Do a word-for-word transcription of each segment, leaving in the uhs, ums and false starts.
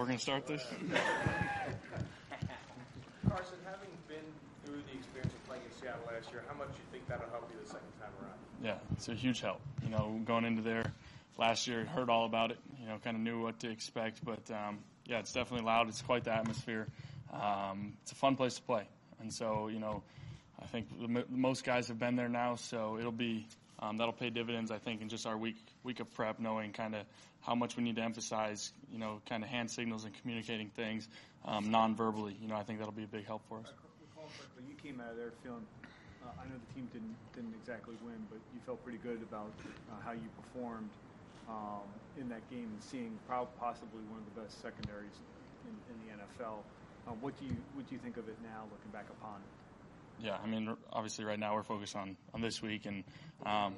going to start this? Carson, having been through the experience of playing in Seattle last year, how much do you think that'll help you the second time around? Yeah, it's a huge help. You know, going into there last year, heard all about it, you know, kind of knew what to expect. But, um, yeah, it's definitely loud. It's quite the atmosphere. Um, it's a fun place to play. And so, you know, I think the m- most guys have been there now, so it'll be um, that'll pay dividends, I think, in just our week week of prep, knowing kind of how much we need to emphasize, you know, kind of hand signals and communicating things um, non-verbally. You know, I think that'll be a big help for us. Recall correctly, you came out of there feeling, uh, I know the team didn't didn't exactly win, but you felt pretty good about uh, how you performed um, in that game and seeing probably possibly one of the best secondaries in, in the N F L. Uh, what do you what do you think of it now, looking back upon it? Yeah, I mean, obviously right now we're focused on, on this week. and um,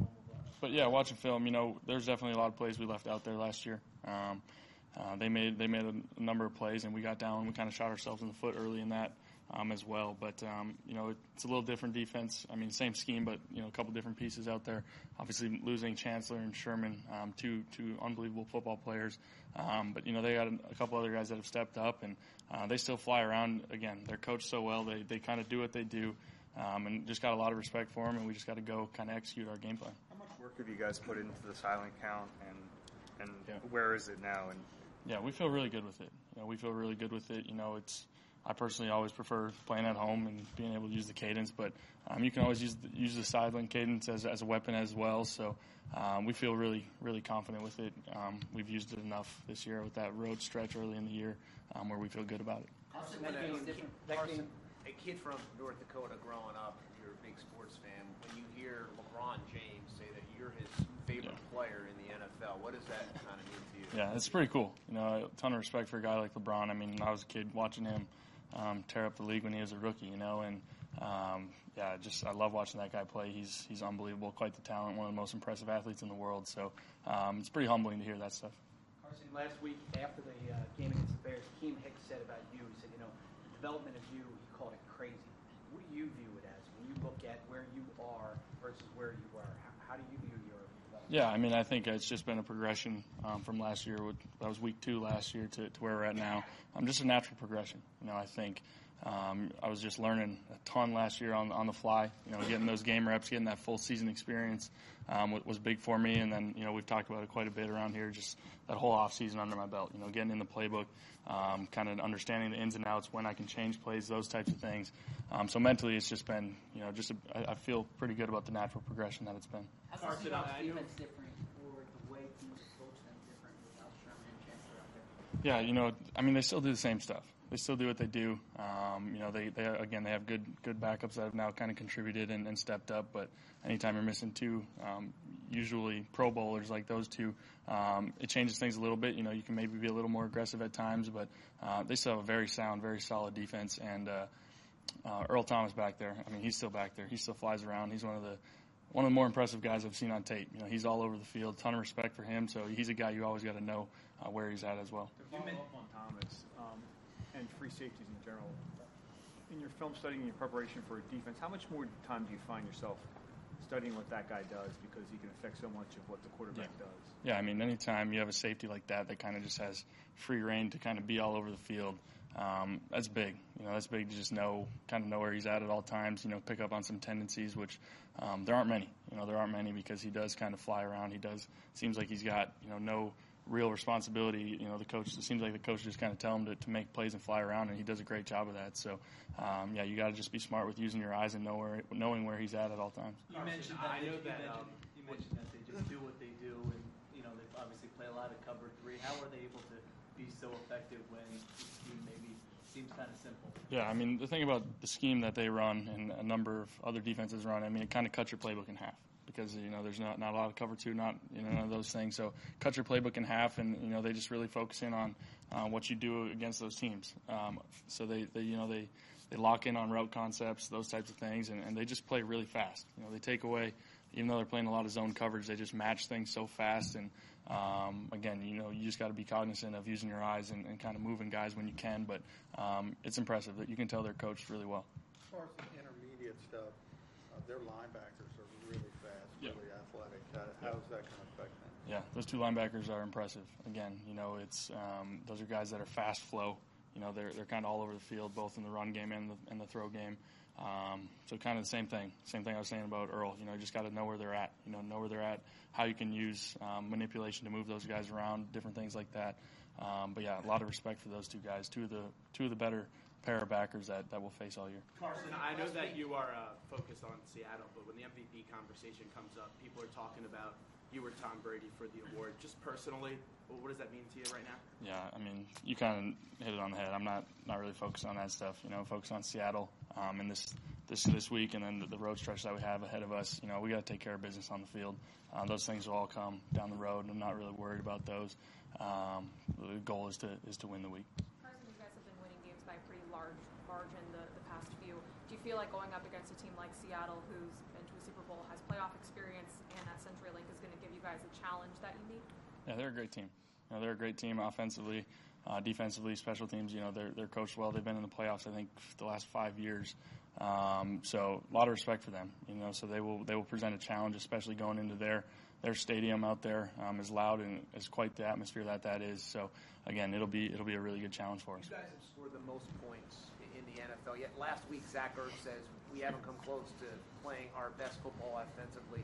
But, yeah, watching film, you know, there's definitely a lot of plays we left out there last year. Um, uh, they made they made a number of plays, and we got down. We kind of shot ourselves in the foot early in that um, as well. But, um, you know, it's a little different defense. I mean, same scheme, but, you know, a couple different pieces out there. Obviously losing Chancellor and Sherman, um, two two unbelievable football players. Um, but, you know, they got a, a couple other guys that have stepped up, and uh, they still fly around. Again, they're coached so well. They, they kind of do what they do. Um, and just got a lot of respect for them, and we just got to go kind of execute our game plan. How much work have you guys put into the silent count, and and yeah. where is it now? And yeah, we feel really good with it. You know, we feel really good with it. You know, it's I personally always prefer playing at home and being able to use the cadence, but um, you can always use the, use the silent cadence as as a weapon as well. So um, we feel really really confident with it. Um, we've used it enough this year with that road stretch early in the year um, where we feel good about it. Carson, that game, that game, a kid from North Dakota growing up, you're a big sports fan. When you hear LeBron James say that you're his favorite yeah. player in the N F L, what does that kind of mean to you? Yeah, it's pretty cool. You know, a ton of respect for a guy like LeBron. I mean, when I was a kid watching him um, tear up the league when he was a rookie, you know, and um, yeah, just I love watching that guy play. He's he's unbelievable, quite the talent, one of the most impressive athletes in the world. So um, it's pretty humbling to hear that stuff. Carson, last week after the uh, game against the Bears, Keem Hicks said about you, he said, you know, the development of you, he called it crazy. What do you view it as when you look at where you are versus where you were? How, how do you view your development? Yeah, I mean, I think it's just been a progression um, from last year. That was week two last year to, to where we're at now. Um, just a natural progression. You know, I think um, I was just learning a ton last year on on the fly. You know, getting those game reps, getting that full season experience um, was big for me. And then, you know, we've talked about it quite a bit around here. Just that whole off season under my belt. You know, getting in the playbook, um, kind of understanding the ins and outs, when I can change plays, those types of things. Um, so mentally, it's just been, you know, just a, I, I feel pretty good about the natural progression that it's been. How's the Seahawks defense different, or the way teams approach them different without Sherman and Chancellor out there? Yeah, you know, I mean, they still do the same stuff. They still do what they do. Um, you know, they, they again, they have good good backups that have now kind of contributed and, and stepped up. But anytime you're missing two, um, usually Pro Bowlers like those two, um, it changes things a little bit. You know, you can maybe be a little more aggressive at times, but uh, they still have a very sound, very solid defense. And uh, uh, Earl Thomas back there, I mean, he's still back there. He still flies around. He's one of the one of the more impressive guys I've seen on tape. You know, he's all over the field. Ton of respect for him. So he's a guy you always got to know uh, where he's at as well. To follow up on Thomas um, and free safeties in general, in your film studying, your preparation for a defense, how much more time do you find yourself studying what that guy does, because he can affect so much of what the quarterback yeah. does? Yeah, I mean, anytime you have a safety like that that kind of just has free reign to kind of be all over the field, um, that's big. You know, that's big to just know, kind of know where he's at at all times, you know, pick up on some tendencies, which um, there aren't many. You know, there aren't many because he does kind of fly around. He does, seems like he's got, you know, no real responsibility. You know, the coach, it seems like the coach just kind of tell him to, to make plays and fly around, and he does a great job of that. So, um, yeah, you got to just be smart with using your eyes and know where, knowing where he's at at all times. You mentioned that, I know that, you, mentioned, um, you mentioned that they just do what they do, and, you know, they obviously play a lot of cover three. How are they able to be so effective when the scheme maybe seems kind of simple? Yeah, I mean, the thing about the scheme that they run and a number of other defenses run, I mean, it kind of cuts your playbook in half. Because, you know, there's not, not a lot of cover two, not, you know, none of those things. So cut your playbook in half, and, you know, they just really focus in on uh, what you do against those teams. Um, so they, they, you know, they, they lock in on route concepts, those types of things, and, and they just play really fast. You know, they take away, even though they're playing a lot of zone coverage, they just match things so fast. And, um, again, you know, you just got to be cognizant of using your eyes and, and kind of moving guys when you can. But um, it's impressive that you can tell they're coached really well. As far as the intermediate stuff, uh, their linebackers are really fast, really yeah. athletic. How, how is that going to affect them? Yeah, those two linebackers are impressive. Again, you know, it's um, those are guys that are fast flow. You know, they're they're kind of all over the field, both in the run game and the and the throw game. Um, so kind of the same thing. Same thing I was saying about Earl. You know, you just got to know where they're at. You know, know where they're at, how you can use um, manipulation to move those guys around, different things like that. Um, but yeah, a lot of respect for those two guys. Two of the two of the better pair of backers that, that we'll face all year. Carson, I know that you are uh, focused on Seattle, but when the M V P conversation comes up, people are talking about you or Tom Brady for the award. Just personally, what does that mean to you right now? Yeah, I mean, you kind of hit it on the head. I'm not, not really focused on that stuff. You know, focused on Seattle um, and this this this week, and then the, the road stretch that we have ahead of us. You know, we got to take care of business on the field. Uh, those things will all come down the road. I'm not really worried about those. Um, the goal is to is to win the week. Carson, you guys have been winning games by a pretty large margin the, the past few. Do you feel like going up against a team like Seattle, who's been to a Super Bowl, has playoff experience, and that CenturyLink is going to give you guys a challenge that you need? Yeah, they're a great team. You know, they're a great team offensively, uh, defensively, special teams. You know, they're they're coached well. They've been in the playoffs, I think, the last five years. Um, so a lot of respect for them. You know, so they will they will present a challenge, especially going into their their stadium out there, um, as loud and as quite the atmosphere that that is. So again, it'll be it'll be a really good challenge for us. You guys have scored the most points in the N F L. Yet last week, Zach Ertz says we haven't come close to playing our best football offensively.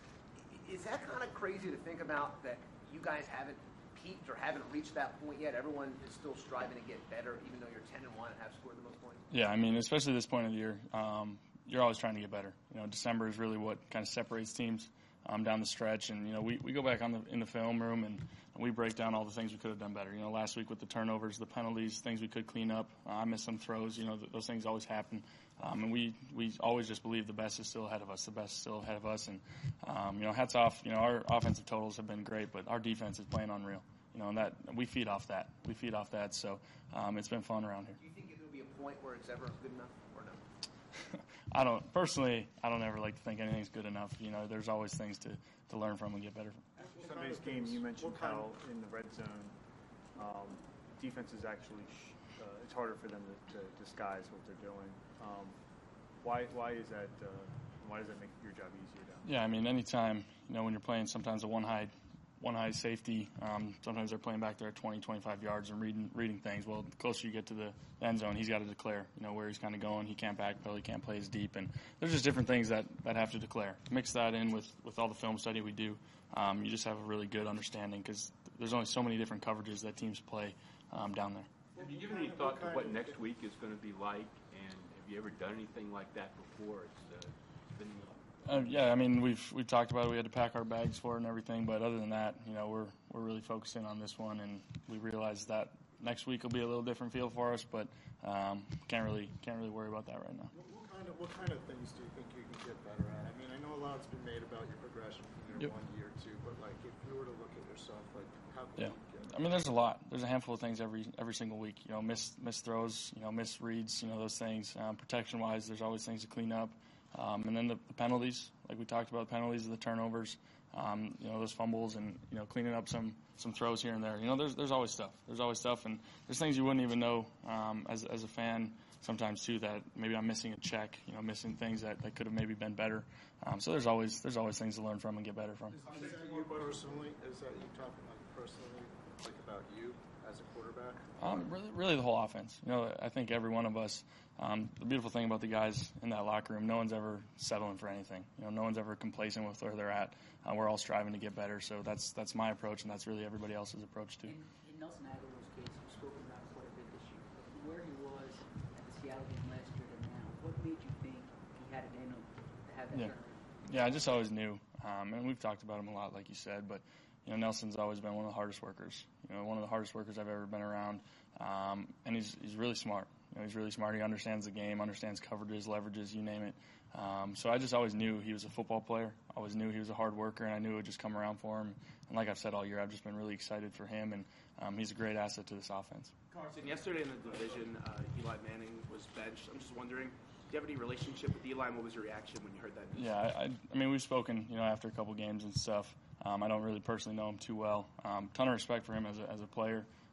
Is that kind of crazy to think about, that you guys haven't peaked or haven't reached that point yet? Everyone is still striving to get better, even though you're ten and one and have scored the most points. Yeah, I mean, especially this point of the year, um, you're always trying to get better. You know, December is really what kind of separates teams um, down the stretch, and you know, we, we go back on the in the film room and we break down all the things we could have done better. You know, last week with the turnovers, the penalties, things we could clean up. Uh, I missed some throws. You know, th- those things always happen. Um, and we, we always just believe the best is still ahead of us. The best is still ahead of us. And, um, you know, hats off. You know, our offensive totals have been great, but our defense is playing unreal. You know, and that we feed off that. We feed off that. So um, it's been fun around here. Do you think it will be a point where it's ever good enough or no? I don't, personally, I don't ever like to think anything's good enough. You know, there's always things to, to learn from and get better from. Sunday's game, you mentioned how in the red zone, um, defense is actually, sh- uh, it's harder for them to, to disguise what they're doing. Um, why why is that, uh, why does that make your job easier down there? Yeah, I mean, anytime, you know, when you're playing sometimes a one high, one high safety, um, sometimes they're playing back there at twenty, twenty-five yards and reading reading things. Well, the closer you get to the end zone, he's got to declare, you know, where he's kind of going. He can't backpedal, he can't play as deep, and there's just different things that, that have to declare. Mix that in with, with all the film study we do. Um, you just have a really good understanding because there's only so many different coverages that teams play um, down there. Have you given any thought to what next week is going to be like, and have you ever done anything like that before? It's uh, been Uh, yeah, I mean, we've we've talked about it. We had to pack our bags for it and everything, but other than that, you know, we're we're really focusing on this one, and we realize that next week will be a little different feel for us, but um, can't really can't really worry about that right now. What, what kind of what kind of things do you think you can get better at? I mean, I know a lot's been made about your progression from year Yep. one, year two, but like if you were to look at yourself, like how can Yeah. you get? I mean, there's a lot. There's a handful of things every every single week. You know, miss miss throws, you know, miss reads, you know, those things. Um, protection wise, there's always things to clean up. Um, and then the, the penalties, like we talked about, the penalties, the turnovers, um, you know, those fumbles, and you know, cleaning up some some throws here and there. You know, there's there's always stuff. There's always stuff, and there's things you wouldn't even know um, as as a fan sometimes too, that maybe I'm missing a check. You know, missing things that, that could have maybe been better. Um, so there's always there's always things to learn from and get better from. Is, is that you personally? Is that you talking like personally, like about you as a quarterback? Um, really, really the whole offense. You know, I think every one of us, um, the beautiful thing about the guys in that locker room, no one's ever settling for anything. You know, no one's ever complacent with where they're at. Uh, we're all striving to get better. So that's that's my approach, and that's really everybody else's approach too. In, in Nelson Aguilar's case, you've spoken about quite a bit this year. But where he was at the Seattle game last year to now, what made you think he had it in him to have that Yeah. turnaround? Yeah, I just always knew, um, and we've talked about him a lot, like you said. But you know, Nelson's always been one of the hardest workers. You know, one of the hardest workers I've ever been around, um, and he's he's really smart. You know, he's really smart. He understands the game, understands coverages, leverages, you name it. Um, so I just always knew he was a football player. I always knew he was a hard worker, and I knew it would just come around for him. And like I've said all year, I've just been really excited for him, and um, he's a great asset to this offense. Carson, yesterday in the division, uh, Eli Manning was benched. I'm just wondering, do you have any relationship with Eli, and what was your reaction when you heard that news? Yeah, I, I, I mean, we've spoken, you know, after a couple games and stuff. Um, I don't really personally know him too well. Um, ton of respect for him as a, as a player.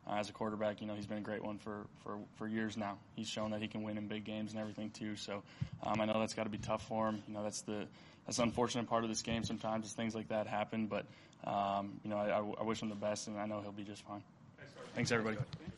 uh, as a quarterback. You know, he's been a great one for, for, for years now. He's shown that he can win in big games and everything too. So um, I know that's got to be tough for him. You know, that's the that's the unfortunate part of this game sometimes is things like that happen. But, um, you know, I, I wish him the best, and I know he'll be just fine. Thanks, everybody.